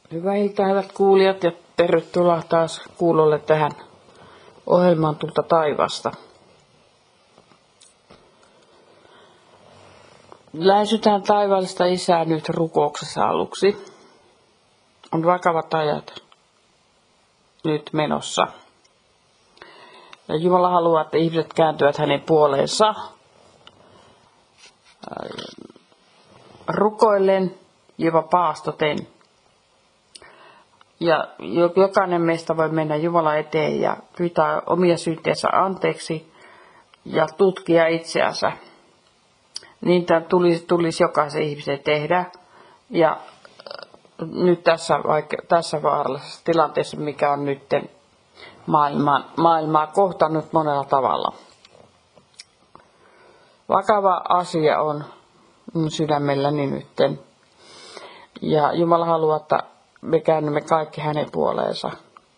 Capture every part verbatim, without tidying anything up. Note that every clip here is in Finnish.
Hyvää iltaa, hyvät kuulijat, ja tervetuloa taas kuulolle tähän ohjelmaan Tulta taivaasta. Lähestytään taivaallista Isää nyt rukouksessa aluksi. On vakavat ajat nyt menossa. Ja Jumala haluaa, että ihmiset kääntyvät hänen puoleensa rukoillen, jopa paastoten. Ja jokainen meistä voi mennä Jumalan eteen ja pyytää omia syytteensä anteeksi ja tutkia itseänsä. Niin tämä tulisi, tulisi jokaisen ihmisen tehdä. Ja nyt tässä, vaikka, tässä vaarallisessa tilanteessa, mikä on nyt maailmaa, maailmaa kohtannut monella tavalla. Vakava asia on sydämelläni nytten. Ja Jumala haluaa, että me käännymme kaikki hänen puoleensa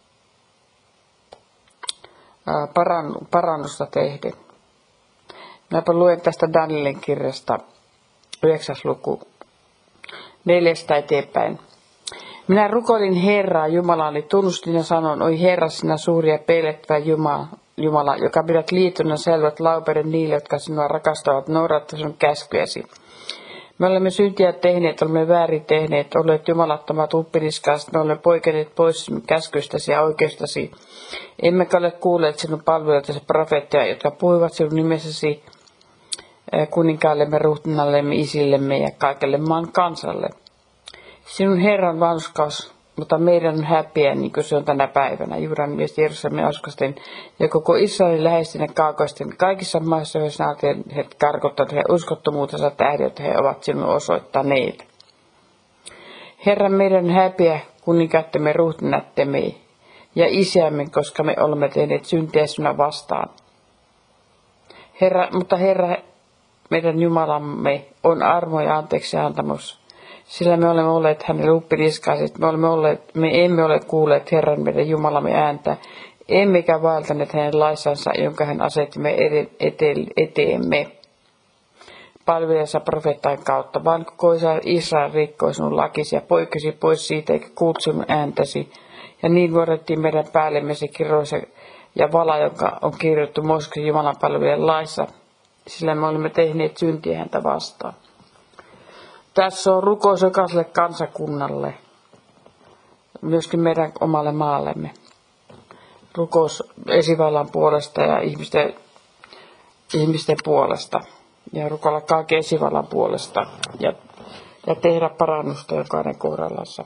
parannusta tehden. Minäpä luen tästä Danielin kirjasta yhdeksäs luku neljästä eteenpäin. Minä rukoilin Herraa Jumalani, tunnustin ja sanon, oi Herra, sinä suuri ja peilettävä Jumala, Jumala, joka pidät liitun ja selvät laupeudet niille, jotka sinua rakastavat, noudattaa sinun käskyäsi. Me olemme syntiä tehneet, olemme väärin tehneet, olleet jumalattomat uppiniskaiset, me olemme poikenneet pois sinun käskystäsi ja oikeustasi. Emmekä ole kuulleet sinun palvelijoitasi profeetteja, jotka puhuivat sinun nimessäsi kuninkaallemme, ruhtinallemme, isillemme ja kaikelle maan kansalle. Sinun Herran vanhuskaus, mutta meidän on häpeä, niin kuin se on tänä päivänä, Juudan mies Jerusalemin asukkasten ja koko Israelin läheisten ja kaukaisten kaikissa maissa, joissa he karkottavat he uskottomuutensa tähden, että he ovat sinun osoittaneet. Herra, meidän on häpeä, kuninkaattemme, ruhtinaattemme ja isiämme, koska me olemme tehneet syntiä sinua vastaan. Herra, mutta Herra, meidän Jumalamme on armo ja anteeksi antamus. Sillä me olemme olleet hänen uppiniskaiset, me, olemme olleet, me emme ole kuulleet Herran meidän Jumalamme ääntä, emmekä vaeltaneet hänen laissansa, jonka hän asetti me eteemme palvelijansa profeettain kautta, vaan koko Israel rikkoi sinun lakisi ja poikkesi pois siitä eikä kuullut sinun ääntäsi. Ja niin vuodettiin meidän päällemme se kirous ja vala, joka on kirjoittu Mooseksen Jumalan palvelijan laissa, sillä me olemme tehneet syntiä häntä vastaan. Tässä on rukous jokaiselle kansakunnalle, myöskin meidän omalle maallemme. Rukous esivallan puolesta ja ihmisten, ihmisten puolesta. Ja rukoilla kaiken esivallan puolesta ja, ja tehdä parannusta jokainen kohdallansa.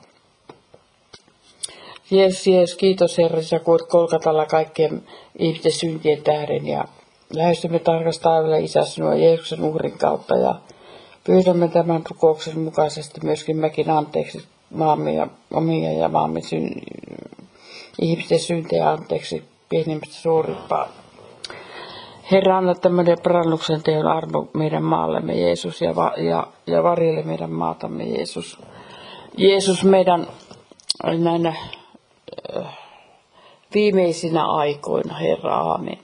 Jeesus, Jeesus, kiitos Herra, sä kuolet Kolkatalla kaikkien ihmisten syntien tähden. Ja lähestymme tarkasti taivaalle Isä sinua Jeesuksen uhrin kautta ja pyydämme tämän rukouksen mukaisesti myöskin mekin anteeksi maamme ja omia ja maamme syn, ihmisten syntejä anteeksi pienimmästä suurimpaa. Herra, anna tämmöinen parannuksen teon armo meidän maallemme, Jeesus, ja, va, ja, ja varjele meidän maatamme, Jeesus. Jeesus, meidän näinä äh, viimeisinä aikoina, Herra, aamen.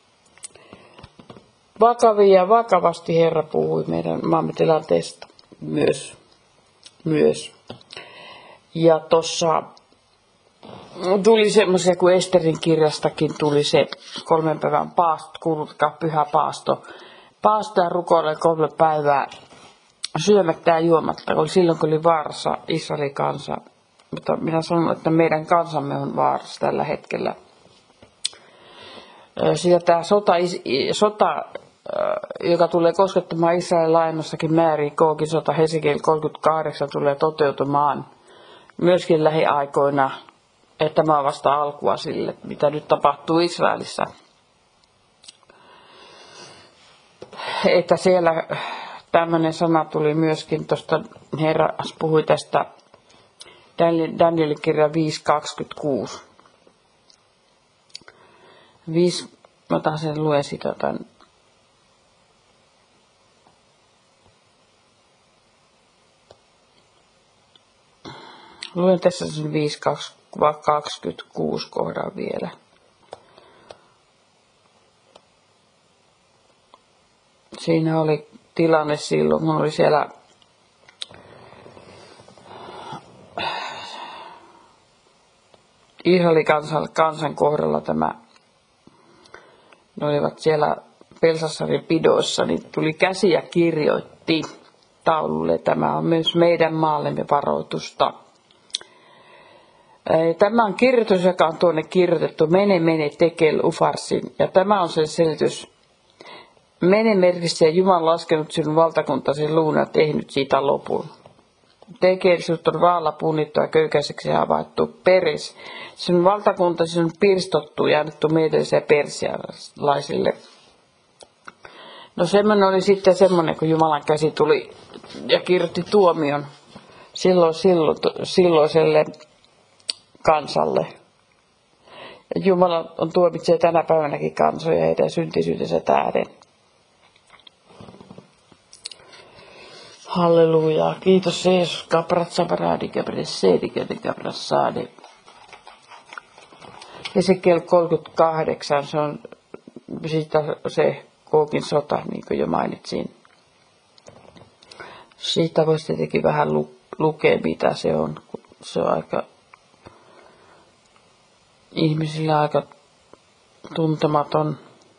Vakavia ja vakavasti Herra puhui meidän maamme tilanteesta myös. myös. Ja tuossa tuli semmoisia, kun Esterin kirjastakin tuli se kolmen päivän paasto, kuulutkaa pyhä paasto. Paasto ja rukoille kolme päivää syömättä ja juomatta, oli silloin kun oli vaarassa Israelin kansa. Mutta minä sanon, että meidän kansamme on vaarassa tällä hetkellä. Sillä tämä sota, sota joka tulee koskettamaan Israelin laajemmassakin määrin, Kookin sota Hesekiel kolmekymmentäkahdeksan tulee toteutumaan myöskin lähiaikoina, että tämä on vasta alkua sille, mitä nyt tapahtuu Israelissa. Että siellä tämmöinen sana tuli myöskin, tuosta Herra puhui tästä Danielin kirja viisi kaksikymmentäkuusi. viisi, mä taas sen luen sitä jotain. Luen tässä sen viisi kaksikymmentäkuusi kohdan vielä. Siinä oli tilanne silloin, kun oli siellä Israelin kansan, kansan kohdalla tämä, ne olivat siellä Belsassarin pidoissa, niin tuli käsi ja kirjoitti taululle. Tämä on myös meidän maallemme varoitusta. Tämä on kirjoitus, joka on tuonne kirjoitettu Mene, mene, tekel, ufarsin. Ja tämä on sen selitys. Mene merkitsee Jumala laskenut sinun valtakuntasi luun ja tehnyt siitä lopun. Tekel, sinut on vaalla punnittu ja köykäiseksi havaittu. Peres, sinun valtakuntasi on pirstottu ja annettu meidänsä persialaisille. No semmoinen oli sitten semmoinen, kun Jumalan käsi tuli ja kirjoitti tuomion silloin, silloin, silloiselle kansalle. Ja Jumala on tuomitsee tänä päivänäkin kansoja heidän syntisyytensä tähden. Halleluja. Kiitos Jeesus. Kapratsa paradi, kapressedi, kaprassade. Ezekiel kolmekymmentäkahdeksan, se on siitä se Kookin sota, niin kuin jo mainitsin. Siitä voisi tietenkin vähän lu- lukea, mitä se on. Se on aika ihmisille aika tuntematon.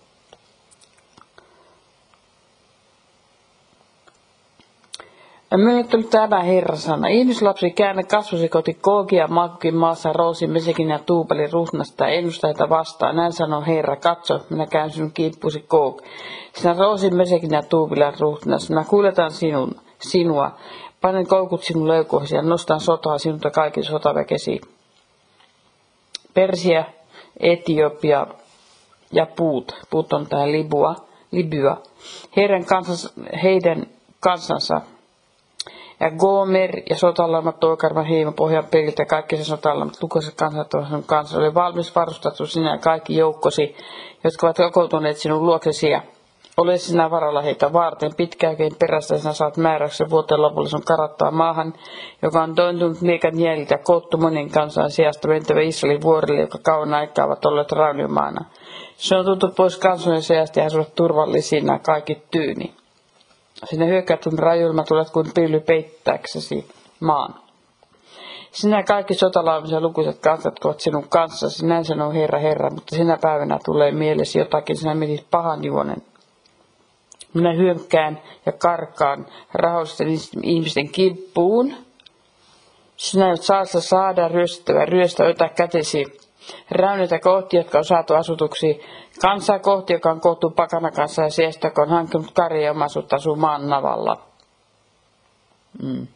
Ja myönnä tuli tämä Herra sana. Ihmislapsi, käännä kasvosi koti Kookia ja Makukin maassa Roosin, Mesekin ja Tuupelin ruhnasta ja ennusta heitä vastaan. Näin sanoo Herra, katso, minä käyn sinun kimppusi Kook. Sinä Roosin, Mesekin ja Tuupelin ruhnasta. Minä kuljetan sinun, sinua, panen koukut sinun leukoisi ja nostan sotaa sinulta kaikin sotaväkesi. Persia, Etiopia ja Puut. Puut on tämä Libua, Libya. Heidän kansansa, heidän kansansa. Ja Gomer ja sotalaimat Toikarman heimo pohjan periltä ja kaikki se sotalaimat lukuiset kansat on kanssa. Oli valmis varustettu sinä ja kaikki joukkosi, jotka ovat kokoutuneet sinun luoksesi. Ja ole sinä varalla heitä varten. Pitkäänkin perästä sinä saat määräyksen vuoteen lopulle sun karattaa maahan, joka on tointunut miekan jäljiltä ja koottu monen kansan sijasta mentävä Israelin vuorille, joka kauan aikaa ovat olleet rauniomaana. Se on tultu pois kansojen sijasta ja he ovat turvallisina kaikki tyyni. Sinä hyökkäytyn rajuilma tulet kuin pilly peittääksesi maan. Sinä kaikki sotalaamisen lukuiset kansat ovat sinun kanssasi, näin sanoo Herra, Herra, mutta sinä päivänä tulee mielesi jotakin, sinä menit pahan juonen. Minä hyökkään ja karkaan rauhallisten ihmisten kimppuun. Sinä et saa saada ryöstävä, ryöstä ota kätesi. Räynätä kohti, jotka on saatu asutuksi. Kansaa kohti, joka on koottu pakana kanssa ja siestä, joka on hankkinut karja ja omaisuutta asuu maan navalla. Mm.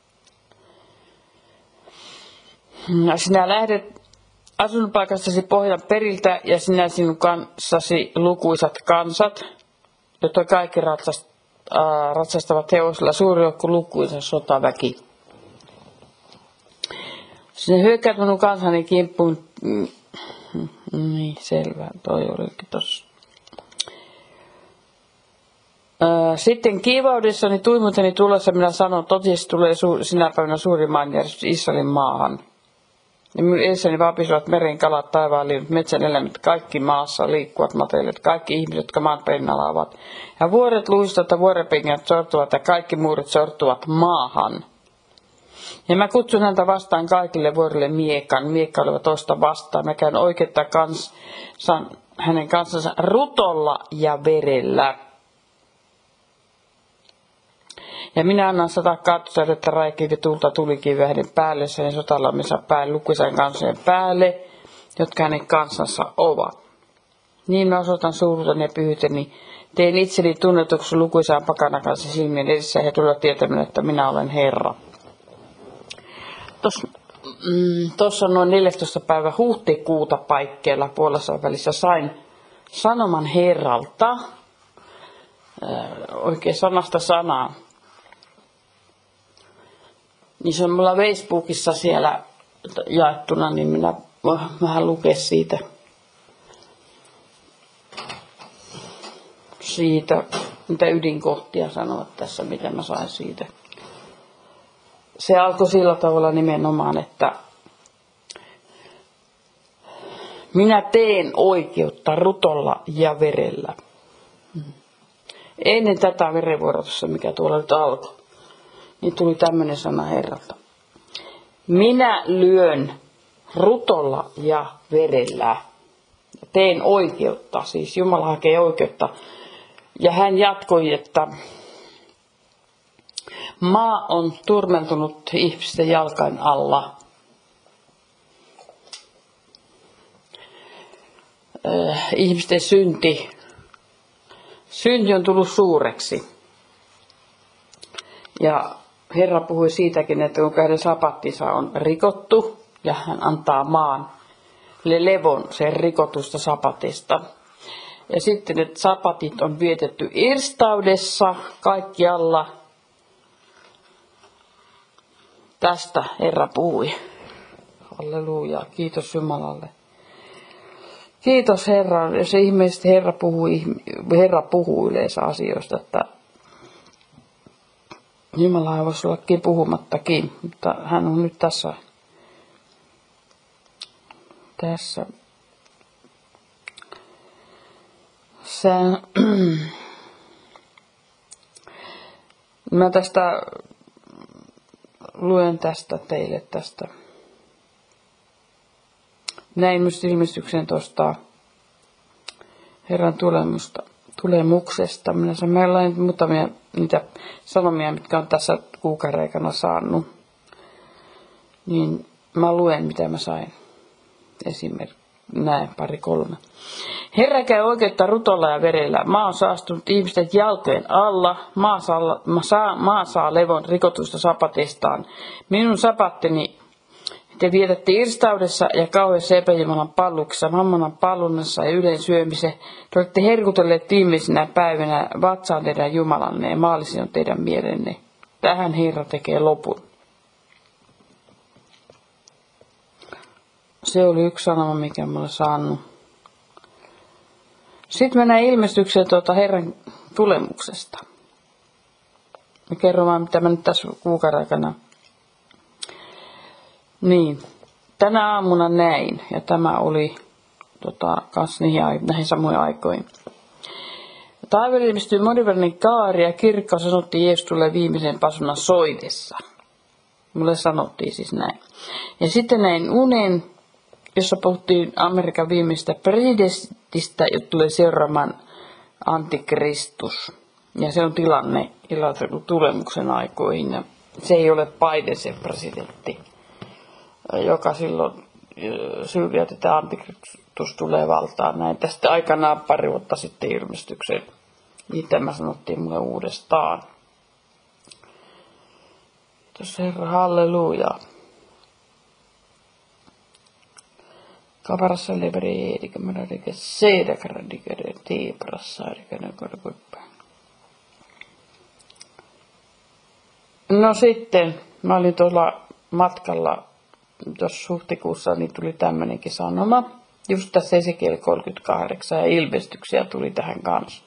Sinä lähdet asuinpaikastasi pohjan periltä ja sinä sinun kanssasi lukuisat kansat, jotka kaikki ratsast, äh, ratsastavat hevosilla suuri joukko lukuisa sotaväki. Sinä hyökkäät minun kansani kimppuun. Mm. Niin, selvä. Toi olikin tossa. Äh, sitten kiivaudessani tuimuuteni tulossa minä sanon, totisesti tulee su- sinä päivänä suuri maanjärjestys Israelin maahan. Ja minun edessäni vapisivat meren kalat, taivaan linnut, metsän eläimet, kaikki maassa liikkuvat mateilijat, kaikki ihmiset, jotka maan pinnalla ovat. Ja vuoret luistavat ja vuorenpingät sortuvat ja kaikki muurit sortuvat maahan. Ja mä kutsun häntä vastaan kaikille vuorille miekan. Miekka olivat tosta vastaan. Mä käyn oikeutta kansan, hänen kansansa rutolla ja verellä. Ja minä annan sata kaattosädettä raikivi tulta tulikiveä hänen päällensä ja sotalammensa päälle lukuisen kansojen päälle, jotka hänen kansansa ovat. Niin mä osoitan suuruuteni ja pyhyyteni. Tein itseni tunnetuksi lukuisaan pakana kanssa silmien edessä ja he tulevat tietämään, että minä olen Herra. Tuossa mm, noin neljästoista päivä huhtikuuta paikkeilla puolessa välissä sain sanoman Herralta, äh, oikein sanasta sanaan. Niin se on mulla Facebookissa siellä jaettuna, niin minä voin vähän lukea siitä. Siitä, mitä ydinkohtia sanoa tässä, mitä mä sain siitä. Se alkoi sillä tavalla nimenomaan, että minä teen oikeutta rutolla ja verellä. Ennen tätä verenvuorotusta, mikä tuolla nyt alkoi, niin tuli tämmöinen sana Herralta. Minä lyön rutolla ja verellä. Teen oikeutta, siis Jumala hakee oikeutta. Ja hän jatkoi, että maa on turmeltunut ihmisten jalkain alla. Äh, ihmisten synti. Synti on tullut suureksi. Ja Herra puhui siitäkin, että kun hänen sapattinsa on rikottu ja hän antaa maan levon sen rikotusta sapatista. Ja sitten, että sapatit on vietetty irstaudessa kaikkialla. Tästä Herra puhui. Halleluja, kiitos Jumalalle. Kiitos Herra, jos ihmeellisesti Herra puhuu, Herra puhuu yleensä asioista, että Jumala ei voisi ollakin puhumattakin, mutta hän on nyt tässä, tässä. Sään, mä tästä luen tästä teille tästä. Näin myös ilmestyksen tuosta Herran tulemusta, tulemuksesta. Minä sanon muutamia niitä sanomia, mitkä on tässä kuukauden aikana saanut. Niin mä luen, mitä mä sain. Esimerkiksi näin, pari kolme. Herra käy oikeutta rutolla ja verellä. Maa on saastunut ihmisten jalkojen alla. Maa saa, saa, maa saa levon rikotusta sapatistaan. Minun sapattini te vietätte irstaudessa ja kauheassa epäjumalan palluksessa, mammonan pallunnassa ja ylen syömiseen. Te olette herkutelleet viimeisinä päivinä vatsaan teidän Jumalanne ja maallisin on teidän mielenne. Tähän Herra tekee lopun. Se oli yksi sanoma, mikä mä olen saanut. Sitten mennään ilmestykseen tuota Herran tulemuksesta. Mä kerron vaan, mitä mä nyt tässä kuukauden aikana. Niin, tänä aamuna näin, ja tämä oli tota, kans niihin, näihin samoihin aikoihin. Taivaan ilmestyi monivärinen kaari ja kirkkaus sanottiin Jeesus tulee viimeisen pasunan soidessa. Mulle sanottiin siis näin. Ja sitten näin unen, jossa puhuttiin Amerikan viimeistä presidentistä, jota tulee seuraamaan antikristus. Ja se on tilanne tulemuksen aikoihin. Ja se ei ole Biden se presidentti, joka silloin syrjäytetään, antikristus tulee valtaan. Näin tästä aikanaan pari vuotta sitten ilmestykseen. Niin tämä sanottiin mulle uudestaan. Kiitos Herra, halleluja. Kaparassa leberi edika maradika seeda karadikere tiiparassa edikana korkuippään. No sitten, mä olin tuolla matkalla tuossa huhtikuussa, niin tuli tämmönenkin sanoma. Just tässä Esekiel kolmekymmentäkahdeksan ja ilmestyksiä tuli tähän kanssa.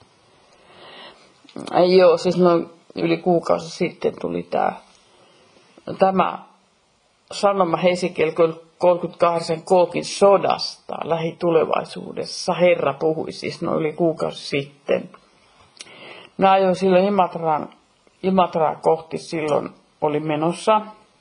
Joo, siis noin yli kuukausi sitten tuli tää, tämä sanoma Esekiel kolmekymmentäkahdeksan Kookin sodasta lähitulevaisuudessa. Herra puhui siis noin yli kuukausi sitten. Mä ajoin silloin Imatraan, Imatraa kohti silloin oli menossa.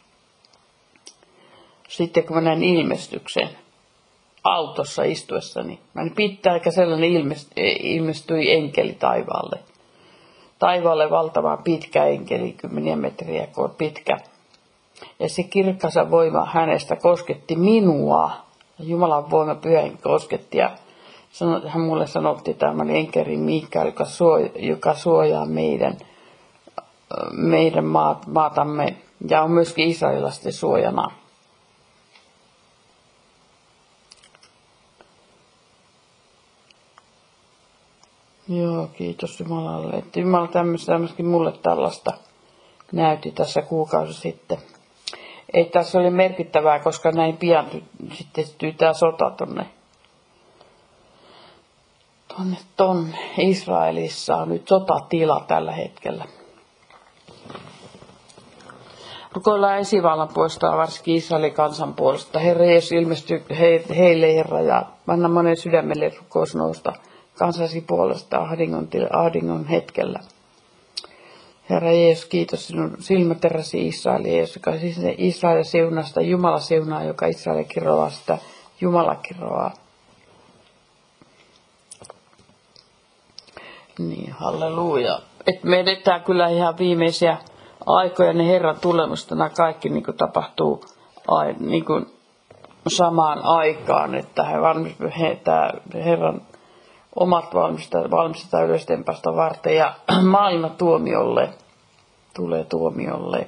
Sitten kun mä näin ilmestyksen autossa istuessani, mä en pitää eikä sellainen ilmestyi enkeli taivaalle. Taivaalle valtava pitkä enkeli, kymmeniä metriä pitkä. Ja se kirkkaasa voima hänestä kosketti minua. Jumalan voima pyhän kosketti. Ja hän mulle sanotti tämän enkeli Mikael, joka, suoja, joka suojaa meidän, meidän maat, maatamme ja on myöskin israelilaisten suojana. Joo, kiitos Jumalalle. Että Jumala tämmöistä myöskin mulle tällaista näytti tässä kuukausi sitten. Ei tässä oli merkittävää, koska näin pian sitten syttyi tämä sota tonne, tonne, tonne. Israelissa on nyt sotatila tällä hetkellä. Rukoillaan esivallan puolesta, varsinkin Israelin kansan puolesta. Herra Jeesus ilmestyi he, heille, Herra, ja anna monen sydämelle rukous nousta kansasi puolesta ahdingon, ahdingon hetkellä. Herra Jeesus, kiitos sinun silmäteräsi Israeli, Jeesus, joka siis Israelin siunasta, Jumala siunaa, joka Israelin kiroaa, sitä Jumala kiroaa. Niin, halleluja. Et me edetään kyllä ihan viimeisiä aikoja, ne Herran tulemusta, nämä kaikki niin kuin tapahtuu ai, niin kuin samaan aikaan, että he valmistuvat, he, tämä Herran omat valmistetaan, valmistetaan ylöstempasta varten ja maailma tuomiolle, tulee tuomiolle.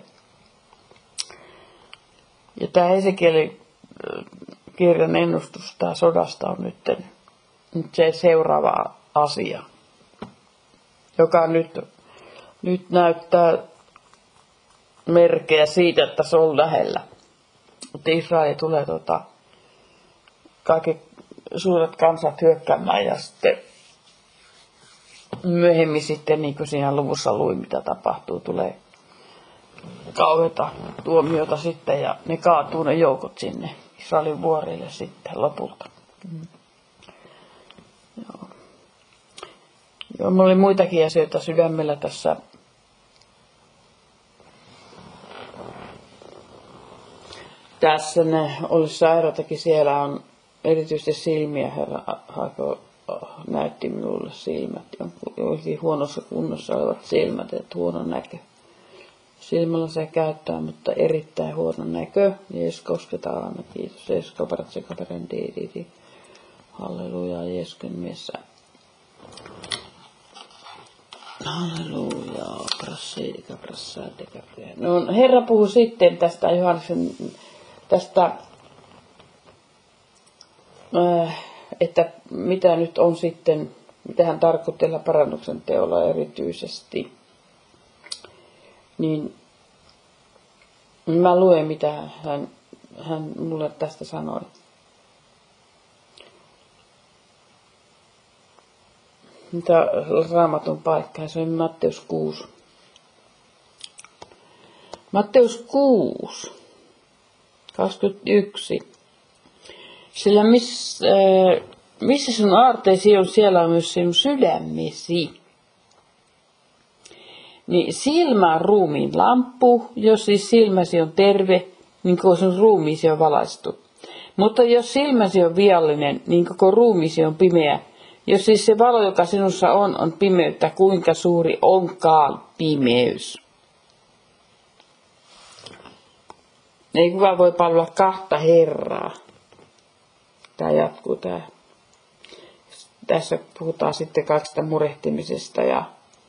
Ja tämä Hesekielin kirjan ennustus tämä sodasta on nyt, nyt se seuraava asia, joka nyt, nyt näyttää merkkejä siitä, että se on lähellä. Mutta Israeli tulee tota, kaikki suuret kansat hyökkäämään ja sitten myöhemmin sitten, niin kuin siinä luvussa luin, mitä tapahtuu, tulee kauheata tuomiota sitten ja ne kaatuu ne joukot sinne Israelin vuorille sitten lopulta. Mm. Joo. Joo, mulla oli muitakin asioita sydämellä tässä. Tässä ne olisi sairaatakin, siellä on erityisesti silmiä, Herra Haiko näytti minulle silmät, oli huonossa kunnossa olevat silmät, että huono näkö. Silmällä se käyttää, mutta erittäin huono näkö. Jeesus kosketaan aina, kiitos. Jeesus kaparat se kaparen diididi. Halleluja, Jeesuksen miessä. Halleluja, prassi, kaprassa, dekapre. No, Herra puhui sitten tästä Johanneksen, tästä, äh, että mitä nyt on sitten, mitä hän tarkoitti parannuksen teolla erityisesti. Niin mä luen, mitä hän, hän mulle tästä sanoi. Mitä Raamatun paikkaa, se on Matteus kuusi. Matteus kuusi, kaksikymmentäyksi. Sillä miss, äh, missä sun aarteesi on, siellä on myös sinun sydämesi. Niin silmä on ruumiin lamppu, jos siis silmäsi on terve, niin koko sun ruumiisi on valaistu. Mutta jos silmäsi on viallinen, niin koko ruumiisi on pimeä. Jos siis se valo, joka sinussa on, on pimeyttä, kuinka suuri onkaan pimeys. Ei kukaan voi palvella kahta Herraa. Tämä jatkuu tämä. Tässä puhutaan sitten kaksista murehtimisesta ja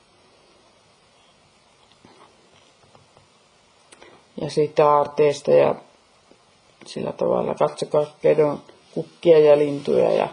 Ja siitä aarteesta ja sillä tavalla katsokaa kedon kukkia ja lintuja ja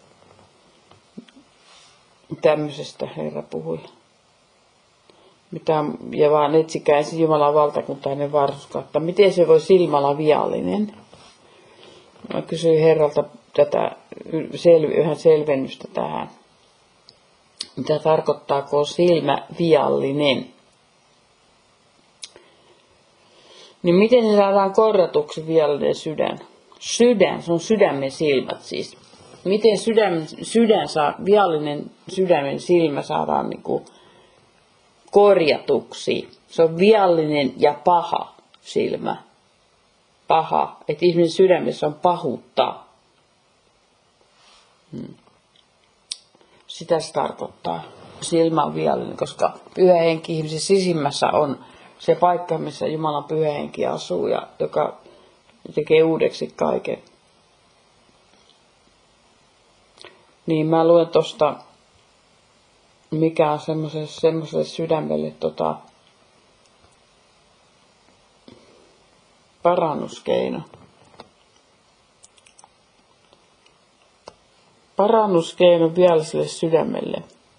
tämmöisestä Herra puhui. Mitä, ja vaan etsikää ensin Jumalan valtakuntaa ennen varhuskautta. Miten se voi silmällä olla viallinen? Mä kysyin Herralta tätä sel, yhden selvennystä tähän. Mitä tarkoittaa, kun on silmä viallinen? Niin miten se saadaan korjatuksi viallinen sydän? Sydän, se on sydämen silmät siis. Miten sydämen, sydän saa, viallinen sydämen silmä saadaan niin kuin korjatuksi? Se on viallinen ja paha silmä. Paha, että ihmisen sydämessä on pahuutta. Hmm. Sitä se tarkoittaa. Silmä on viallinen, koska pyhä henki ihmisen sisimmässä on se paikka, missä Jumalan pyhä henki asuu ja joka tekee uudeksi kaiken. Niin mä luen tosta, mikä on semmoiselle, semmoiselle sydämelle tota, parannuskeino. Parannuskeino vialliselle sydämelle.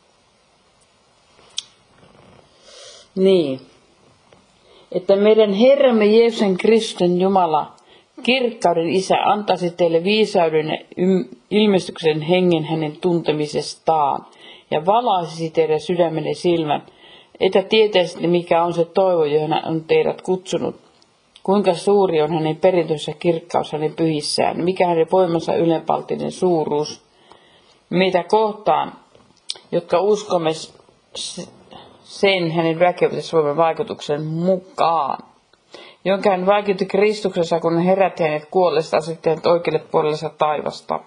Niin. Että meidän Herramme Jeesuksen Kristuksen Jumala, kirkkauden Isä, antaisi teille viisauden ja ilmestyksen hengen hänen tuntemisestaan ja valaisisi teidän sydämenne silmän, että tietäisitte, mikä on se toivo, johon hän on teidät kutsunut, kuinka suuri on hänen perintönsä kirkkaus hänen pyhissään, mikä hänen voimansa ylenpalttinen suuruus, meitä kohtaan, jotka uskomme sen hänen väkevyysvoiman vaikutuksen mukaan, jonka hän vaikutti Kristuksessa, kun hän herätti hänet kuolleesta sitten hänet oikealle puolelle taivasta.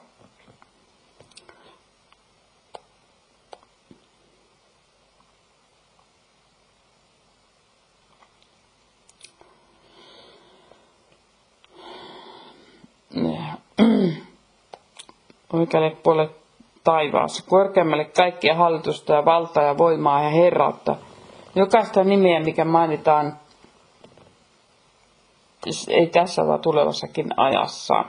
Oikealle puolelle taivaassa, korkeammalle kaikkia hallitusta ja valtaa ja voimaa ja herrautta. Jokaista nimeä, mikä mainitaan, ei tässä vaan tulevassakin ajassa,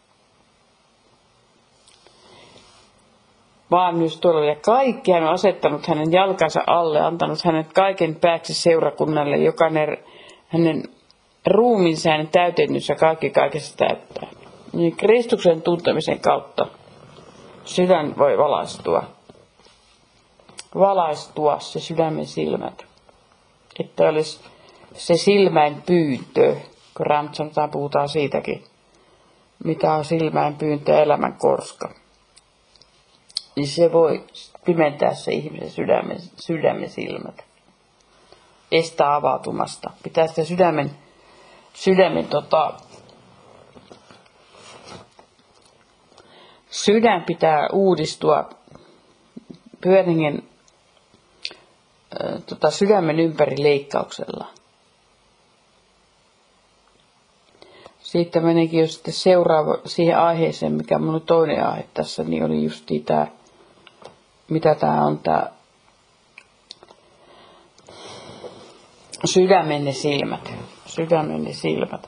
vaan myös tuolla. Ja kaikki hän on asettanut hänen jalkansa alle, antanut hänet kaiken pääksi seurakunnalle, joka hänen ruumiinsa hänen täytennyssä kaikki kaikessa täyttää. Niin Kristuksen tuntemisen kautta sydän voi valaistua. Valaistua se sydämen silmät. Että olisi se silmäin pyyntö, kun Raamattu sanotaan, puhutaan siitäkin, mitä on silmäin pyyntö ja elämän korska. Niin se voi pimentää se ihmisen sydämen, sydämen silmät. Estää avautumasta. Pitää sitä sydämen, sydämen tota, sydän pitää uudistua Pyhän Hengen äh, tota, sydämen ympäri leikkauksella. Siitä menikin jo sitten seuraava siihen aiheeseen, mikä mun toinen aihe tässä, niin oli justiin tämä, mitä tämä on tämä sydämenne silmät. Sydämenne silmät.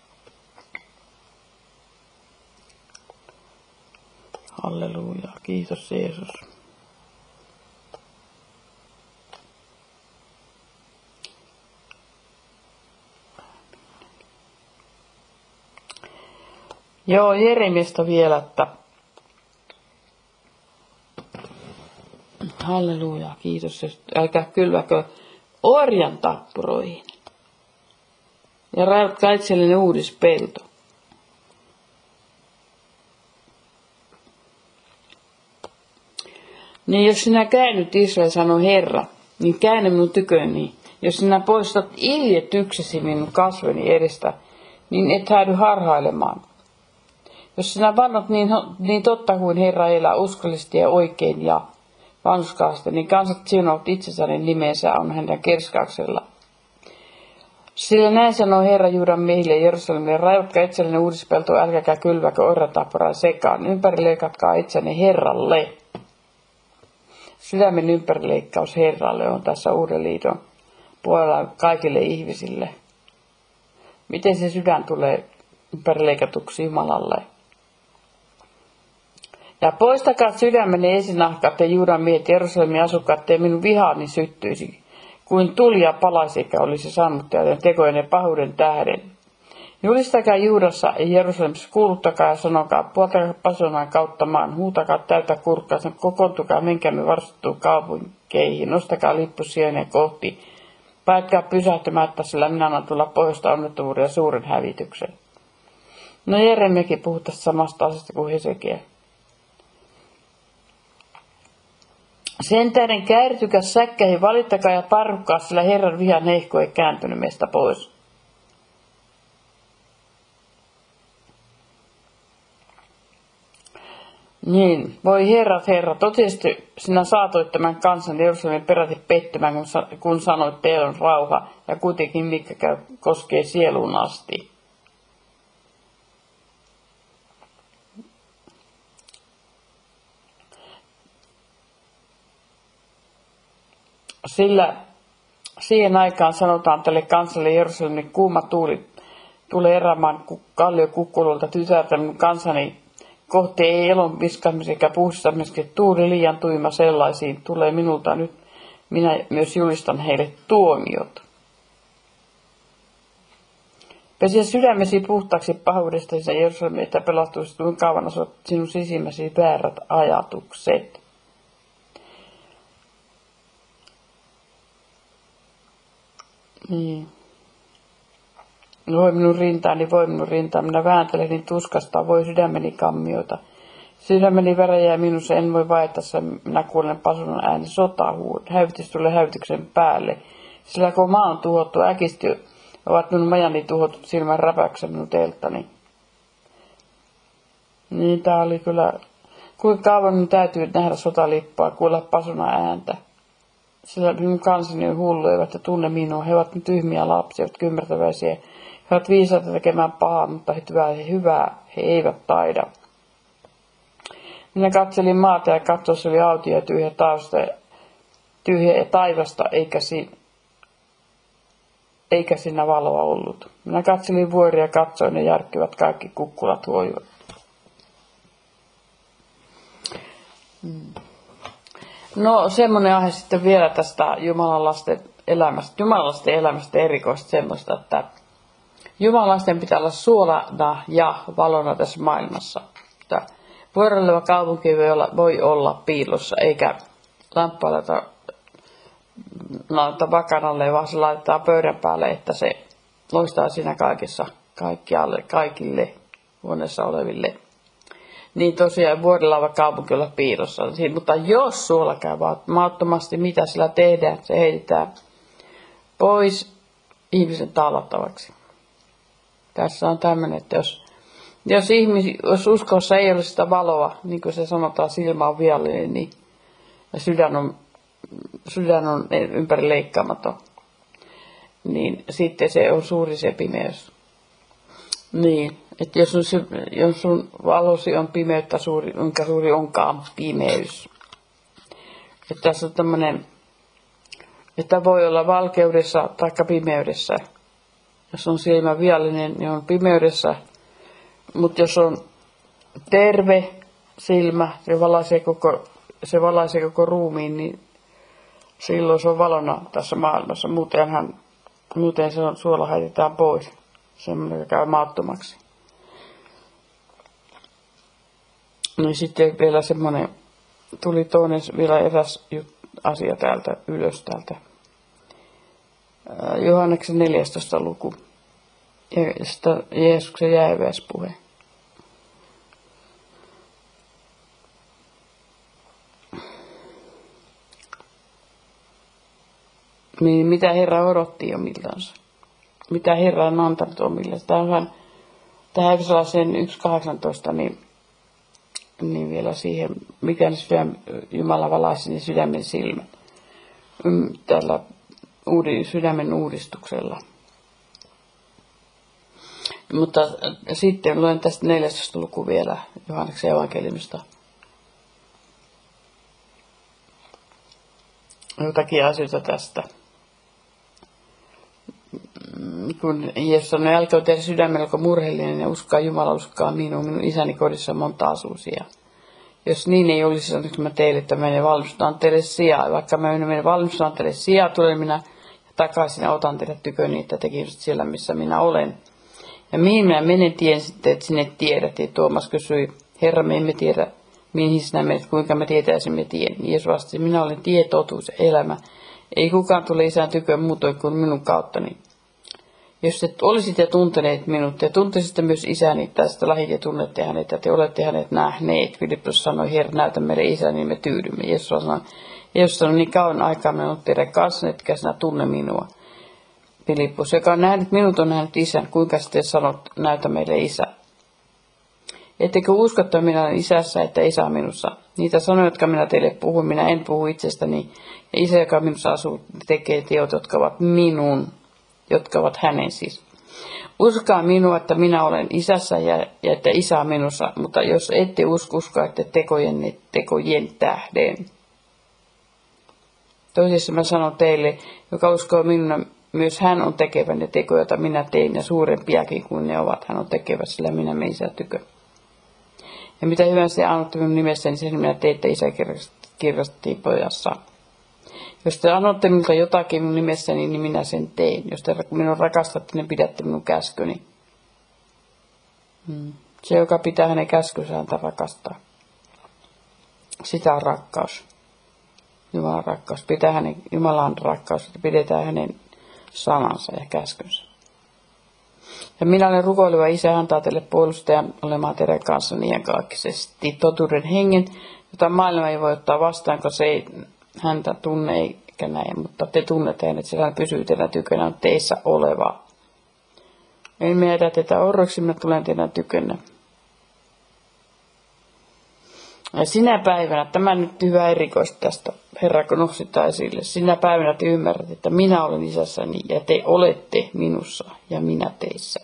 Halleluja, kiitos Jeesus. Joo, Jeremiasta vielä, että halleluja, kiitos. Älkää kylväkö orjan tappuroihin. Ja raivatkaa itsellenne uudispelto. Niin jos sinä käännyt, Israel, sanoi Herra, niin käänny minun tyköni. Jos sinä poistat iljetyksesi minun kasveni edestä, niin et häädy harhailemaan. Jos sinä vannot niin, niin totta kuin Herra elää uskollisesti ja oikein ja vanhuskaasti, niin kansat siunaavat itsensä, niin nimensä on hänen kerskauksella. Sillä näin sanoo Herra Juudan miehille Jerusalemille, raivatkaa itsellenne uudispelto, älkääkä kylväkö orjatappuraa sekaan, ympärileikatkaa itsenne Herralle. Sydämen ympärileikkaus Herralle on tässä Uuden liiton puolella kaikille ihmisille. Miten se sydän tulee ympärileikatuksi Jumalalle? Ja poistakaa sydämenne esinahkaat ja Juudan miehet, Jerusalemin asukkaat, ja minun vihaani syttyisi, kuin tuli ja palaisi, eikä olisi sammuttajaiden tekojen ja pahuuden tähden. Julistakaa Juudassa ja Jerusalemissa, kuuluttakaa ja sanokaa, puoltakaa Pasonaan kautta maan, huutakaa täyttä kurkkaa, kokoontukaa, menkäämme varustettuun kaupunkeihin, nostakaa lippu Sionia kohti, paikkaa pysähtymättä, sillä minä annan tulla pohjoista onnettomuuden ja suuren hävityksen. No Jeremiakin puhuu tästä samasta asiasta kuin Hesekiä. Sen tähden käärtykää säkkäihin, valittakaa ja parrukkaa, sillä Herran vihan heikko ei kääntynyt meistä pois. Niin, voi herrat, herra, totisesti sinä saatoit tämän kansan Jerusalemin peräti pettymään, kun, kun sanoit, teillä on rauha, ja kuitenkin mikä käy, koskee sieluun asti. Sillä siihen aikaan sanotaan tälle kansalle Jerusalemin kuuma tuuli tulee erämaan kalliokukkululta tytärtä minun kansani kohti ei elon viskaamiseksi eikä puhdistamiseksi, tuuli liian tuima sellaisiin tulee minulta nyt, minä myös julistan heille tuomiot. Pesiä sydämesi puhtaaksi pahuudesta ja Jerusalemin, että pelastuisi tuin kauan asut sinun sisimmäsi väärät ajatukset. Niin. Voi minun rintaani, voi minun rintaan, minä vääntelen niin tuskasta, voi sydämeni kammiota. Sydämeni väräjää minussa, en voi vaihtaa, minä kuulen pasunan ääni sotahuudot. Hävytys tulee hävytyksen päälle. Sillä kun maa on tuhottu äkisti, ovat minun majani tuhotut silmän räpäyksen minun telttani. Niin tää oli kyllä, kuinka kauan minun täytyy nähdä sotalippua, kuulla pasunan ääntä. Sillä minun kansani on hullu, eivät tunne minua. He ovat tyhmiä lapsia, ovat ymmärtäväisiä. He ovat viisaita tekemään pahaa, mutta he hyvää, he hyvää he eivät taida. Minä katselin maata ja katsoessa oli autio ja tyhjä taivasta, tyhjä taivasta eikä, si, eikä siinä valoa ollut. Minä katselin vuoria ja katsoin ja järkkyvät kaikki kukkulat huojuvat. Hmm. No semmoinen aihe sitten vielä tästä Jumalan lasten elämästä. Jumalan lasten elämästä erikoista semmoista, että Jumalan lasten pitää olla suolana ja valona tässä maailmassa. Vuoroleva kaupunki voi olla, voi olla piilossa, eikä lamppua laita, laita vakanalle, vaan se laitetaan pöydän päälle, että se loistaa siinä kaikessa kaikkialle, kaikille huoneessa oleville. Niin tosiaan vuoroleva kaupunki olla piilossa. Mutta jos suola käy maattomasti, mitä sillä tehdään, se heitetään pois ihmisen taalattavaksi. Tässä on tämmöinen, että jos Jos, ihmis, jos uskossa ei ole sitä valoa, niin kuin se sanotaan, silmä on viallinen, niin ja sydän on, sydän on ympäri leikkaamaton, niin sitten se on suuri se pimeys. Niin, että jos sun, jos sun valosi on pimeyttä, suuri, jonka suuri onkaan pimeys. Että tässä on tämmöinen, että voi olla valkeudessa tai pimeydessä. Jos on silmä viallinen, niin on pimeydessä. Mutta jos on terve silmä, se valaisee koko, se valaisee koko ruumiin, niin silloin se on valona tässä maailmassa. Muutenhan, muuten se on, suola heitetään pois, semmoinen, joka käy maattomaksi. Niin sitten vielä semmoinen, tuli toinen vielä eräs asia täältä ylös täältä. Johanneksen neljästoista luku. Ja sitä Jeesuksen jääväispuhe. Niin mitä Herra odotti omiltansa? Mitä Herra on antanut omillensa? Tähän, tähän Efesolaiseen yksi kahdeksantoista, niin, niin vielä siihen, miten sydäm, Jumala valaisi niin sydämen silmän. Tällä uudi, sydämen uudistuksella. Mutta sitten luen tästä neljästoista luku vielä Johanneksen evankeliumista. Jotakin asioita tästä. Kun Jeesus sanoi, älkää tehdä sydämellä, joka murheellinen ja uskaa Jumala, uskaa minun, minun isäni kodissa monta asuusia. Jos niin ei olisi, sanonut mä teille, että menen valmistamaan teille sijaa. Vaikka mä menen valmistamaan teille sijaa, tulen minä takaisin ja otan teidät tyköni, että tekisitte siellä, missä minä olen. Ja mihin minä menen, tien sitten, että sinne tiedät. Ja Tuomas kysyi, Herra, me emme tiedä, mihin sinä menet, kuinka me tietäisimme tien. Jeesus vastasi, minä olen tie, totuus ja elämä. Ei kukaan tule isän tyköön muutoin kuin minun kauttani. Jos te olisitte tunteneet minut, te tuntisitte myös isäni, tästä lähit ja tunnette hänet, ja te olette hänet nähneet. Filippos sanoi, Herra, näytä meille isän, niin me tyydymme. Jeesus sanoi, Jeesus sanoi, niin kauan aikaa minä olen teidän kanssa, etkä sinä tunne minua. Filippos, joka on nähnyt minut, on nähnyt isän. Kuinka sitten sanot, näytä meille isä? Ettekö usko, että minä olen isässä, että isä on minussa? Niitä sanoja, jotka minä teille puhun, minä en puhu itsestäni. Ja isä, joka minussa asuu, tekee teot, jotka ovat minun, jotka ovat hänen siis. Uskokaa minua, että minä olen isässä ja, ja että isä on minussa, mutta jos ette usko, uskoa, että tekojen, tekojen tähden. Toisessa mä sanon teille, joka uskoo minua, myös hän on tekevä ne tekoja, joita minä tein, ja suurempiakin kuin ne ovat. Hän on tekevä, sillä minä menen isän tykö. Ja mitä hyvänsä te annatte minun nimessäni, niin sen minä teitte, isä kirjoitettiin pojassa. Jos te annatte minulta jotakin minun nimessäni, niin minä sen tein. Jos te minun rakastatte, niin pidätte minun käskyni. Hmm. Se, joka pitää hänen käskynsä, häntä rakastaa. Sitä on rakkaus. Jumalan rakkaus. Pitää hänen, Jumalan rakkaus, että pidetään hänen sanansa ja käskynsä. Ja minä olen rukoileva isä, antaa teille puolustajan olemaan teidän kanssa iankaikkisesti totuuden hengen, jota maailma ei voi ottaa vastaan, koska se ei häntä tunne eikä näin, mutta te tunnette hänet, sillä hän pysyy teidän tykönä, on teissä oleva. En minä jätä teitä orroiksi, minä tulen teidän tykönä. Ja sinä päivänä, tämä nyt hyvä erikoista tästä, Herra, kun nostit esille, sinä päivänä te ymmärrät, että minä olen isässäni ja te olette minussa ja minä teissä.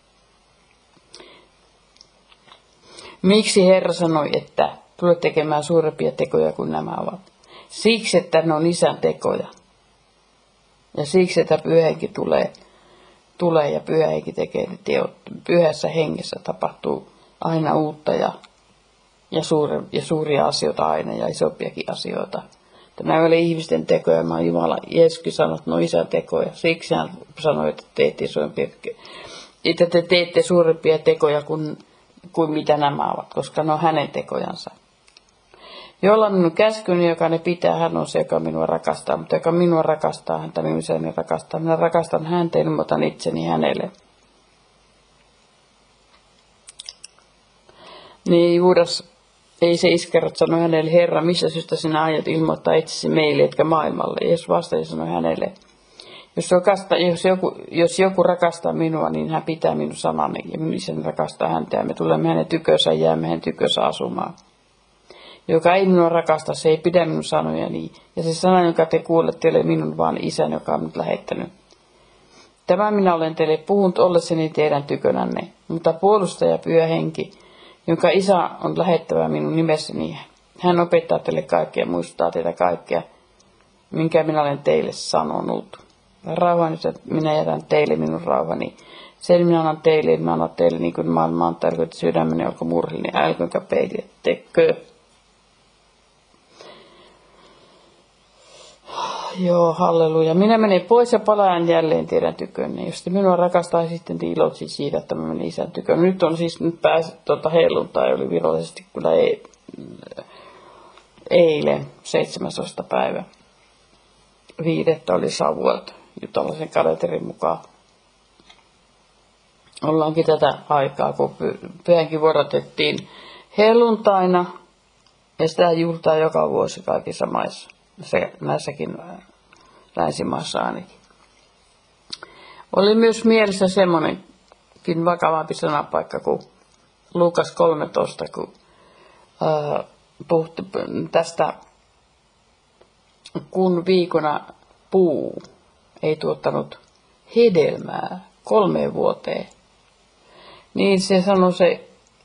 Miksi Herra sanoi, että tule tekemään suurempia tekoja kuin nämä ovat? Siksi, että ne on isän tekoja. Ja siksi, että pyhähenki tulee, tulee ja pyhähenki tekee ne teot. Pyhässä hengessä tapahtuu aina uutta ja, ja, suuri, ja suuria asioita aina ja isompiakin asioita. Tämä ei ole ihmisten tekoja, vaan Jumala. Jeesuskin sanoi, että ne on isän tekoja. Siksi hän sanoi, että teette, että te teette suurempia tekoja kuin, kuin mitä nämä ovat, koska ne on hänen tekojansa. Jolla on minun käskyni, joka ne pitää, hän on se, joka minua rakastaa, mutta joka minua rakastaa, häntä minun isäni rakastaa. Minä rakastan häntä, ilmoitan itseni hänelle. Niin Juudas, ei se Iskarot sanoi hänelle, Herra, missä syystä sinä aiot ilmoittaa itsesi meille, etkä maailmalle? Jeesus vastasi sanoi hänelle, jos, rakasta, jos, joku, jos joku rakastaa minua, niin hän pitää minun sanani, ja minun isäni rakastaa häntä, ja me tulemme hänen tykönsä, ja jäämme hänen tykönsä asumaan. Joka ei minua rakasta, se ei pidä minun sanojani, ja se sana, jonka te kuulette, ei ole minun, vaan isän, joka on minut lähettänyt. Tämä minä olen teille puhunut ollessani teidän tykönänne, mutta puolustaja Pyhä Henki, jonka isä on lähettävä minun nimessäni, hän opettaa teille kaikkea, muistaa teitä kaikkea, minkä minä olen teille sanonut. Rauhani, minä jätän teille minun rauhani. Sen minä annan teille, minä annan teille niin kuin maailma antaa, että sydämeni olko murhillinen, älköönkä peiliettekö. Joo, halleluja. Minä menen pois ja palaan jälleen teidän tykönne. Jos te minua rakastaa, sitten te iloitsi siitä, että mä menen isän tykönne. Nyt on siis, nyt pääsit tuota helluntai, oli virallisesti kyllä ei, eilen, seitsemästoista päivä. Viidettä oli savuelta, juutalaisen kalenterin mukaan. Ollaankin tätä aikaa, kun pyhänkin vuorotettiin helluntaina, ja sitä juhlitaan joka vuosi kaikissa maissa. Se, näissäkin länsimaissa ainakin. Oli myös mielessä semmoinenkin vakavampi sanapaikka kuin Luukas kolmetoista, kun ää, puhutti tästä, kun viikona puu ei tuottanut hedelmää kolmeen vuoteen, niin se sanoi se,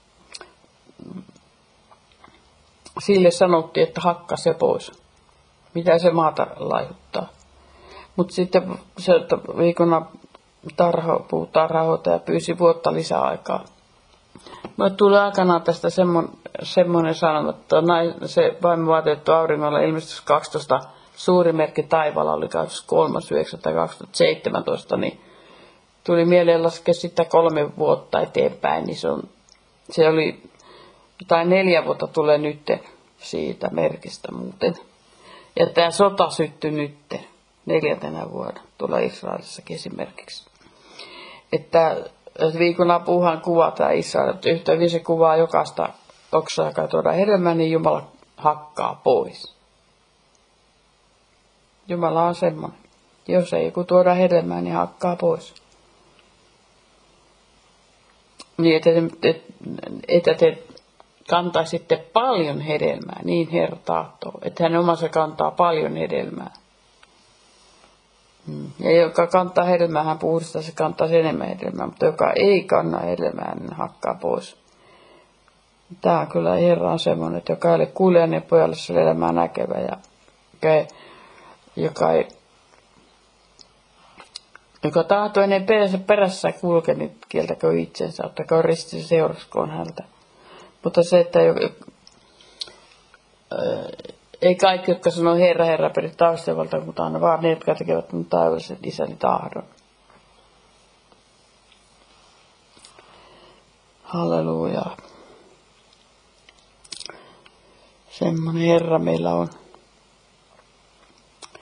sille sanottiin, että hakka se pois. Mitä se maata laihuttaa. Mutta sitten se viikona tarho, puutarhahoitaja pyysi vuotta lisäaikaa. Mä tuli aikanaan tästä semmoinen, semmoinen sanoma, että se vaimo vaatettu auringolla ilmestys kaksitoista suuri merkki taivaalla oli kolmas yhdeksättä kaksituhattaseitsemäntoista, niin tuli mieleen laskea sitten kolme vuotta eteenpäin, niin se, on, se oli, tai neljä vuotta tulee nyt siitä merkistä muuten. Ja tämä sota syttyi nyt neljäntenä vuonna tuolla Israelissakin esimerkiksi. Että viikon apuhan kuvataan Israel, että yhtä hyvin se kuvaa jokaista oksaa, joka tuodaan hedelmää, niin Jumala hakkaa pois. Jumala on semmoinen. Jos ei joku tuoda hedelmää, niin hakkaa pois. Niin, että te, että te kantaisitte paljon hedelmää, niin Herra tahtoo, että hänen omansa kantaa paljon hedelmää. Ja joka kantaa hedelmää, hän puhdistaa, se kantaa enemmän hedelmää, mutta joka ei kanna hedelmää, niin hakkaa pois. Tämä on kyllä Herra on semmoinen, että joka ei ole kuulijan pojalle se elämää näkevä, ja joka ei, joka, ei, joka tahtoo ennen perässä, perässä kulke, niin kieltäkö itsensä, ottakaa ristissä seuraskoon häntä. Mutta se, että ei, ei kaikki, jotka sanoo Herra, Herra, peri taustien valtakuntaan, vaan ne, jotka tekevät mun taivallisen isäni tahdon. Halleluja. Semmoinen Herra meillä on.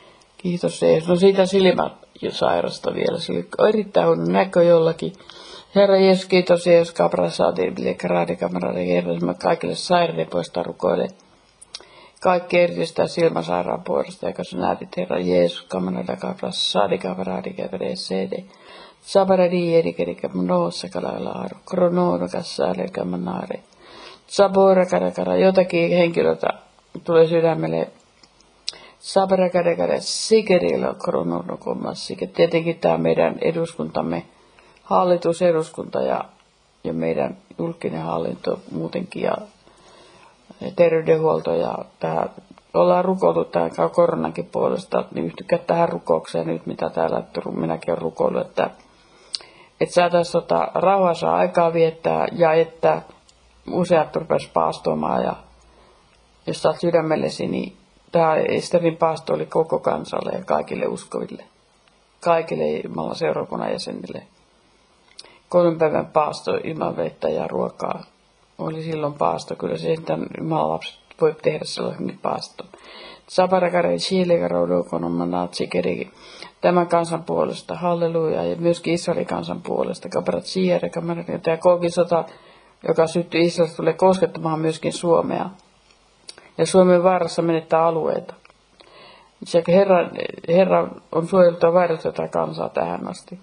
Kiitos Jeesus. No siitä silmäsairasta vielä. Se oli erittäin huono näkö jollakin. Herra Jeesus, kiitos Jeesus, kaprasaatiin, raadikamaradi, Jeesus, kaikille sairaille poista rukoile. Kaikki erityistä silmäsairaan puolesta, joka sä näytit, Herra Jeesus, kamarada, kaprassaadi, kamaradi, kaprasseede. Sabaradi, erikerika, monoossa, kalalaaru, kronoonu, kassaale, kamanaare. Sabora, karakara, jotakin henkilöitä tulee sydämelle. Sabara, karakara, sikerillä, kronoonu, kommassikin. Tietenkin tämä meidän eduskuntamme. Hallitus, eduskunta ja, ja meidän julkinen hallinto muutenkin ja terveydenhuolto ja tämä, ollaan rukoiltu tämän koronankin puolesta, niin yhtykää tähän rukoukseen nyt, mitä täällä minäkin olen rukoillut, että, että saataisiin tota, rauhassa aikaa viettää ja että useat rupesivat paastoamaan ja jos saat sydämellesi, niin tämä Esterin paasto oli koko kansalle ja kaikille uskoville, kaikille Jumalan seurakunnan jäsenille. Kolmen päivän paasto ilman vettä ja ruokaa oli silloin paasto. Kyllä se sitten Jumalan lapset voi tehdä sellaisenkin paaston. Saparakare, Chilegarodokonomanaatsikeri, tämän kansan puolesta, halleluja, ja myöskin Israelin kansan puolesta. Kaparat siere, kamerat, tämä koukisota, joka syttyi Israelista, tulee koskettamaan myöskin Suomea. Ja Suomen vaarassa menettää alueita. Sekä Herra, Herra on suojeltua vaihdellut tätä kansaa tähän asti.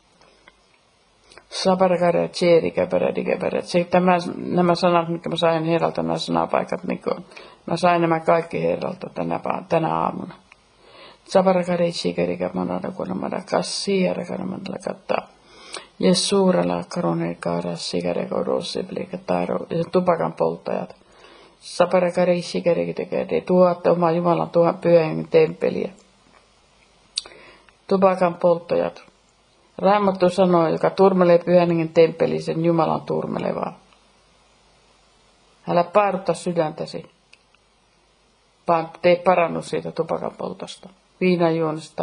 Saparakare, tsierikäpärä, dikäpärä. Tämä, nämä sanat, mitkä mä sain Herralta, nämä sanapaikat, niin mä sain nämä kaikki Herralta tänä, tänä aamuna. Saparakare, tsierikäpärä, kuolemada, kassiera, kanamandala, kattaa. Jes suurella karoneen kaaras, sikärekoudossi, plikatairo, ja tupakan polttajat. Saparakare, sikärekitekee, tuotte oma Jumalan tuhan pyhän temppeliä. Tupakan polttajat. Raamattu sanoo, joka turmelee pyhän hengen temppeliin, sen Jumalan turmelevaa. Älä paarutta sydäntäsi, vaan tee parannus siitä tupakan poltosta, viinanjuonnista,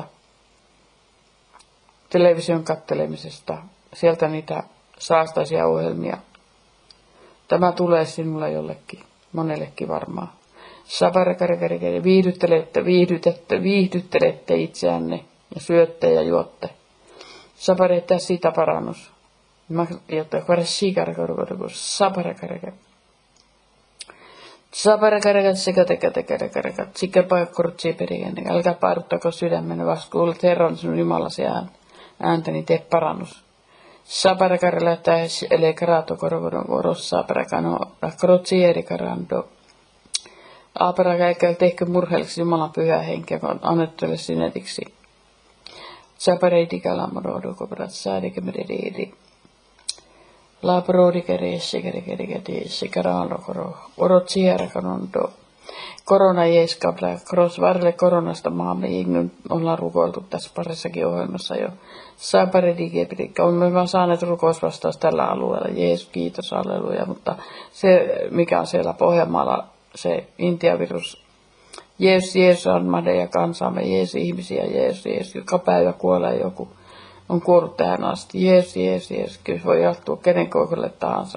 television kattelemisesta, sieltä niitä saastaisia ohjelmia. Tämä tulee sinulle jollekin, monellekin varmaan. Saparikarikarikari, viihdyttelette, viihdytette, viihdyttelette itseänne ja syötte ja juotte. Sapareittaa siitä parannus. Jotta kuore siikarakorkorko, saparakarikarikari. Saparakarikarikari, sekatekatekarakarikarikari, sikapakkorutsi perikänne. Älkää paaruttako sydämenne, vasta kuulet Herran sinun Jumalasi ääntä, niin tee parannus. Saparakari lähtää ele karato korkorko, saparakano, rakkorotsi erikarando. Aaparakaikä tehkö murheelliseksi Jumalan pyhää henkeä, kun on annettu sinetiksi. Sapareidi kalamorodo koprat saadike mededi. Labrodi keresse kereke keresse karalo koro. Orot siera kanondo. Korona jeskabla cross varle koronasta maamme ingun ollaan rukoiltu tässä parissakin ohjelmassa jo. Sapareidi kepitikka on myös saaneet rukousvastaus tällä alueella. Jeesus kiitos halleluja, mutta se mikä on siellä Pohjanmaalla se Intia-virus. Jeesus, Jeesus on ja kansaamme, Jeesus ihmisiä, Jeesus, Jeesus, joka päivä kuolee joku, on kuollut tähän asti. Jeesus, Jeesus, Jeesus, kyllä voi jattua kenen kohdelle tahansa.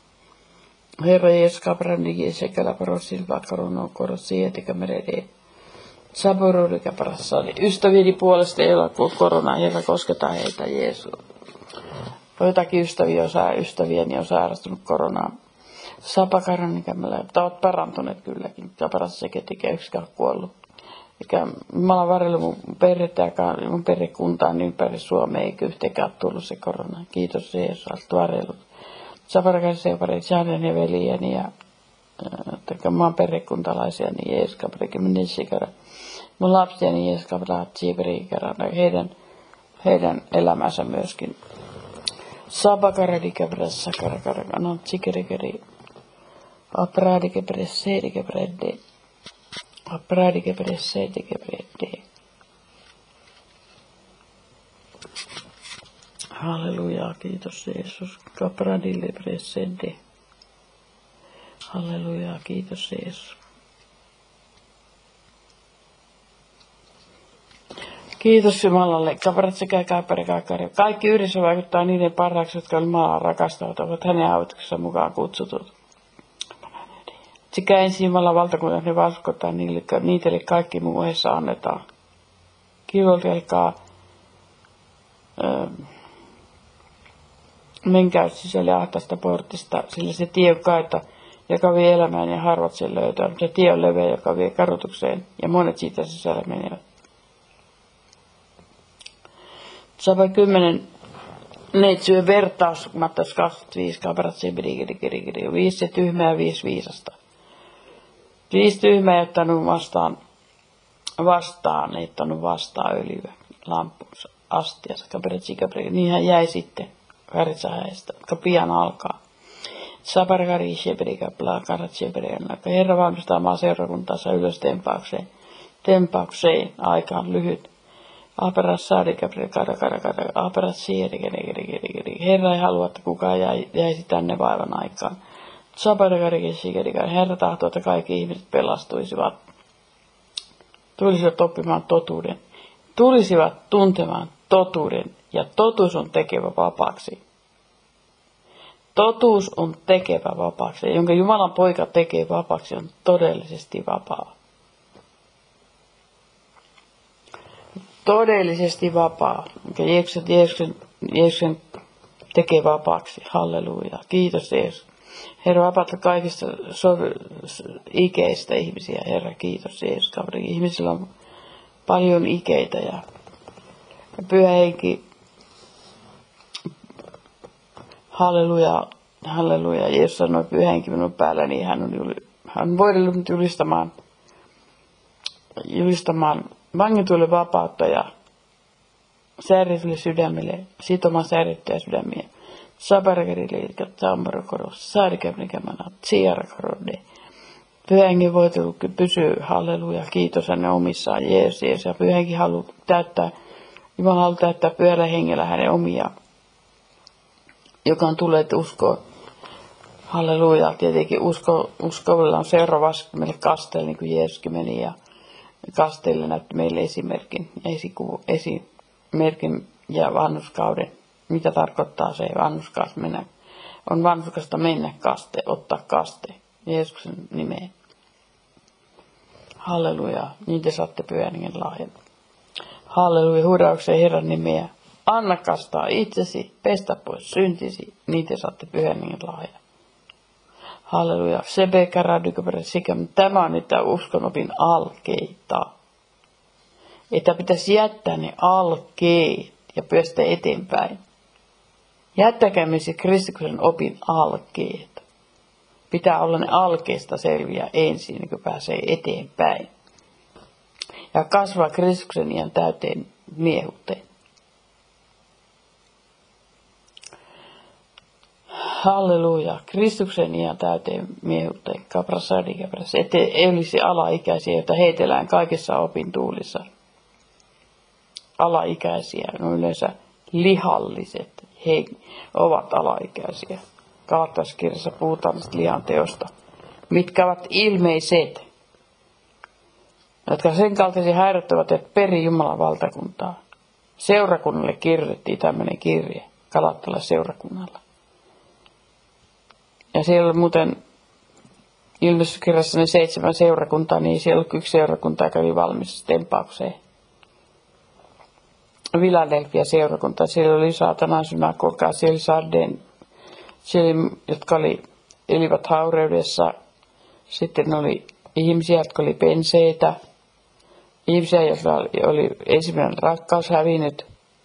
Herra Jeesus, kaprandi, Jeesus, sekä parossin, vakaronon, korossi, etikä meredeen. Saborudika parassani. Ystävieni puolesta ei ole kuin korona, Herra, kosketa heitä, Jeesus. Joitakin ystäviä on, ystäviäni on sairastunut koronaan. Sapakarannikämällä, että olet parantuneet kylläkin. Paras sekä tekee yksikään kuollut. Eikä mä olen varrellut mun perhettä ja mun perhekuntaan ympäri Suomea, eikä yhteenkään tullut se korona. Kiitos Jeesus, olet varrellut. Sapakarannikämällä separeet säännön ja veljeni ja että mä oon perhekuntalaisia, niin Jeesus kapreke mennesikärä. Mun lapsiani Jeesus kapreke tsiiperiikärä, heidän, heidän elämänsä myöskin. Sapakarannikämällä sakarakaraka, no tsikerikeri. Apradike pressedike predde. Apradike pressedike predde. Halleluja, kiitos Jeesus. Apradille pressedde. Halleluja, kiitos Jeesus. Kiitos Jumalalle. Kaparat sekä kaaperikaakari. Kaikki yhdessä vaikuttaa niiden parhaaksi, jotka Jumalaa rakastavat, ovat hänen autuksessa mukaan kutsutut. Sekä ensin Jumalan valtakunta ne vaskottaa niille, niitä eli kaikki muu ohessa annetaan. Kivoltelkaa Menkää sisälle ahtaista portista, sillä se tie on kaita, joka vie elämään ja harvat sen löytää. Se tie on leveä, joka vie kadotukseen ja monet siitä sisälle menevät. Sapa kymmenen neitsyön vertaus, Mattas kaksikymmentäviisi, kaparat sebirikirikirikiri, viisi se tyhmää, viisi viisasta. Viisi tyhmää ei ottanut vastaan, vastaan, ei ottanut vastaan öljyä lampunsa astiassa, kaparat sikapri, niin hän jäi sitten karitsahäistä, jotka pian alkaa. Saparkari sebirikapla, karat sebirikapla, Herra valmistaa maa seurakuntaansa ylös tempaukseen, tempaukseen, aika on lyhyt. Aperas saadikapri, kara, kara, kara, aperas siirikirikirikirikiri. Herra ei halua, että kukaan jäi, jäisi tänne vaivan aikaan. Saparkari, Herra tahtoo, että kaikki ihmiset pelastuisivat. Tulisivat oppimaan totuuden. Tulisivat tuntemaan totuuden. Ja totuus on tekevä vapaaksi. Totuus on tekevä vapaaksi. Jonka Jumalan poika tekee vapaaksi, on todellisesti vapaa. Todellisesti vapaa. Jonka Jeesuksen, Jeesuksen, Jeesuksen tekee vapaaksi. Halleluja. Kiitos Jeesus. Herra, vapaata kaikista so- ikeistä ihmisiä. Herra, kiitos Jeesus. Ihmisillä on paljon ikeitä ja Pyhä Henki. Halleluja. Halleluja. Jeesus sanoi Pyhä Henki minun päällä, niin hän on, juli- hän on voidellut julistamaan, julistamaan vangituille vapautta ja säärityille sydämille, sitomaan säärittyjä sydämiä. Sabarkeriliitka, Tammarokorossa, Saarikämnikämänä, Tsiarakorode. Pyhä Henki voitelu pysyy, halleluja, kiitos hänen omissaan, Jeesus, Jeesus. Ja Pyhä Henki haluaa täyttää, Jumala haluaa täyttää Pyhällä Hengellä hänen omia, joka on tullut uskoon. Halleluja, tietenkin usko, uskovilla on seuraavasti meille kasteelle, niin kuin Jeesuskin meni ja kasteelle näytti meille esimerkin, esikuvu, esimerkin ja vanhuskauden. Mitä tarkoittaa se vanhuskaus mennä? On vanhuskasta mennä kaste, ottaa kaste Jeesuksen nimeen. Halleluja, niin te saatte Pyhän Hengen lahjan. Halleluja, huudaukseen Herran nimeä. Anna kastaa itsesi, pestä pois syntisi, niin te saatte Pyhän Hengen lahjan. Halleluja, sebe karadykopere sikäm. Tämä on niitä uskonopin alkeita. Että pitäisi jättää ne alkeet ja päästä eteenpäin. Jättäkäämme se Kristuksen opin alkeet. Pitää olla ne alkeista selviä ensin, niin kuin pääsee eteenpäin. Ja kasvaa Kristuksen iän täyteen miehuuteen. Halleluja. Kristuksen iän täyteen miehuuteen. Kaprasadi, kapras. Ettei ei olisi alaikäisiä, joita heitellään kaikissa opintuulissa. Alaikäisiä, no yleensä lihalliset, he ovat alaikäisiä. Galaattalaiskirjassa puhutaan tästä lihan teosta, mitkä ovat ilmeiset, jotka sen kaltaisia häirittävät, että peri Jumalan valtakuntaa. Seurakunnalle kirjoitettiin tämmöinen kirje, Galaattalais-seurakunnalla. Ja siellä muuten ilmestyskirjassa ne seitsemän seurakuntaa, niin siellä oli yksi seurakunta, joka oli valmis tempaukseen. Philadelphia seurakunta, siellä oli saatanan synagoga, siellä oli Sarden, siellä, jotka oli, elivät haureudessa. Sitten oli ihmisiä, jotka oli penseitä, ihmisiä, joilla oli, oli ensimmäinen rakkaus hävinnyt.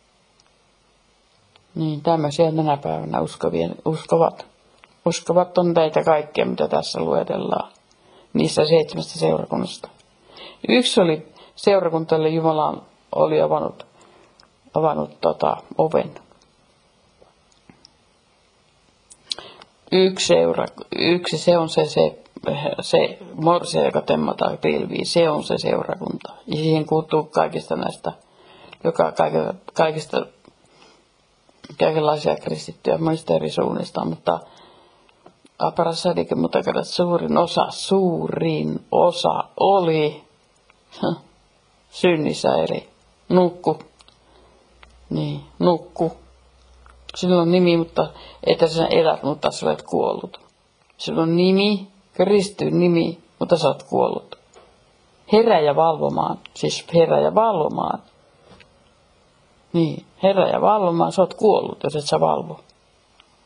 Niin tämmöisiä tänä päivänä uskovien, uskovat. Uskovat on teitä kaikkea, mitä tässä luetellaan, niissä seitsemästä seurakunnasta. Yksi oli seurakunta, jolle Jumala oli avannut avannut tota, oven. Yksi, seura, yksi se on se, se, se morse, joka temmataan pilviin, se on se seurakunta. Ja siihen kuuluu kaikista näistä, joka kaikista, kaikista kaikenlaisia kristittyjä monista eri suunnista, mutta Aparasadikin, mutta suurin osa, suurin osa oli synnissä eli nukku. Niin, nukku. Sinulla on nimi, mutta että sinä elät, mutta sä olet kuollut. Sinulla on nimi, Kristin nimi, mutta sä olet kuollut. Herää ja valvomaan, siis herää ja valvomaan. Niin, herää ja valvomaan, sä oot kuollut, jos et sä valvo.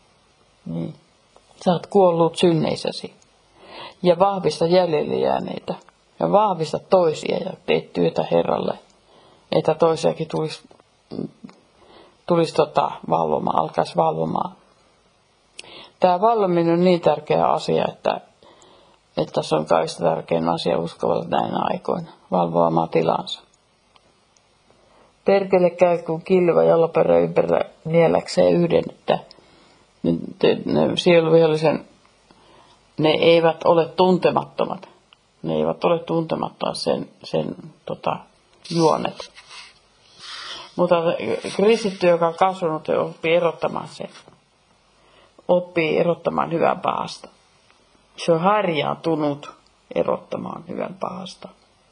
Niin. Sä oot kuollut synneissäsi. Ja vahvista jäljelle jääneitä. Ja vahvista toisia ja teet työtä Herralle. Että toisiakin tulisi, tulisi tota, valvomaan, alkaisi valvomaan. Tämä valvominen on niin tärkeä asia, että, että se on kaikista tärkein asia uskovalle näinä aikoina. Valvoa omaa tilansa. Perkele käy kun kilva jaloperä ympärillä nieläkseen yhden, että ne sieluvihollisen, ne eivät ole tuntemattomat. Ne eivät ole tuntemattomat sen, sen tota, juonet. Mutta kristitty, joka on kasvanut, oppii erottamaan sen. Oppii erottamaan hyvän pahasta. Se on harjaantunut erottamaan hyvän pahasta.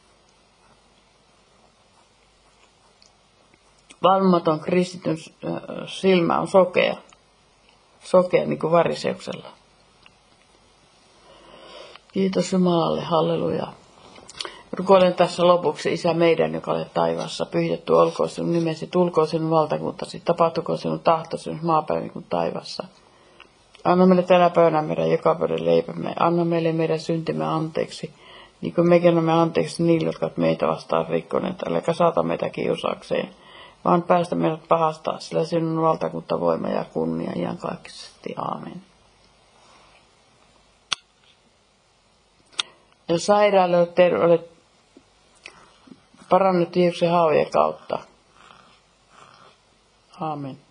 Valvomaton kristityn silmä on sokea. Sokea niin kuin variseuksella. Kiitos Jumalalle, halleluja. Rukoilen tässä lopuksi, Isä meidän, joka olet taivaassa. Pyhitetty olkoon sinun nimesi, tulkoon sinun valtakuntasi, tapahtukoon sinun tahtosi maapäivän kuin taivaassa. Anna meille tänä päivänä meidän jokapäivän leipämme. Anna meille meidän syntimme anteeksi, niin kuin mekin annamme anteeksi niille, jotka ovat meitä vastaan rikkoneet. Äläkä saata meitä kiusaukseen, vaan päästä meidät pahasta, sillä sinun valtakunta, voima ja kunnia iankaikkisesti. Aamen. Ja sairaalle olet parannut Jeesuksen haavojen kautta. Aamen.